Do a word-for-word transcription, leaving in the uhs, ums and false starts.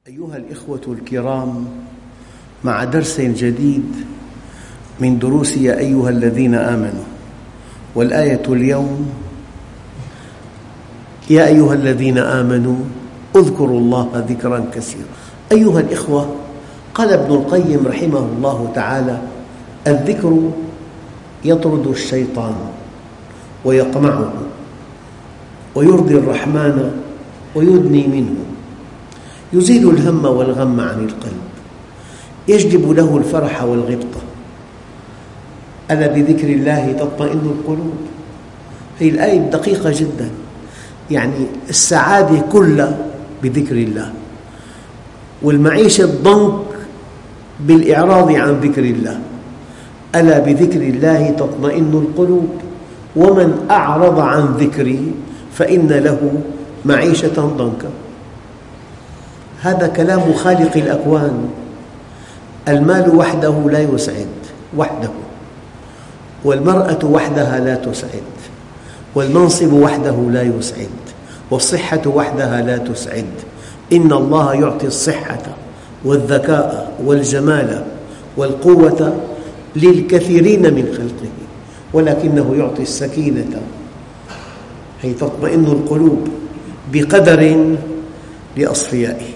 أيها الإخوة الكرام، مع درس جديد من دروس يا أيها الذين آمنوا، والآية اليوم: يا أيها الذين آمنوا اذكروا الله ذكرا كثيرا. أيها الإخوة، قال ابن القيم رحمه الله تعالى: الذكر يطرد الشيطان ويقمعه ويرضي الرحمن ويدني منه، يزيل الهم والغم عن القلب، يجلب له الفرح والغبطة. ألا بذكر الله تطمئن القلوب. هذه الآية دقيقة جدا، يعني السعادة كلها بذكر الله، والمعيشة الضنك بالإعراض عن ذكر الله. ألا بذكر الله تطمئن القلوب، ومن أعرض عن ذكري فإن له معيشة ضنكا. هذا كلام خالق الأكوان. المال وحده لا يسعد وحده، والمرأة وحدها لا تسعد، والمنصب وحده لا يسعد، والصحة وحدها لا تسعد. إن الله يعطي الصحة والذكاء والجمال والقوة للكثيرين من خلقه، ولكنه يعطي السكينة، هي تطمئن القلوب، بقدر لأصفيائه.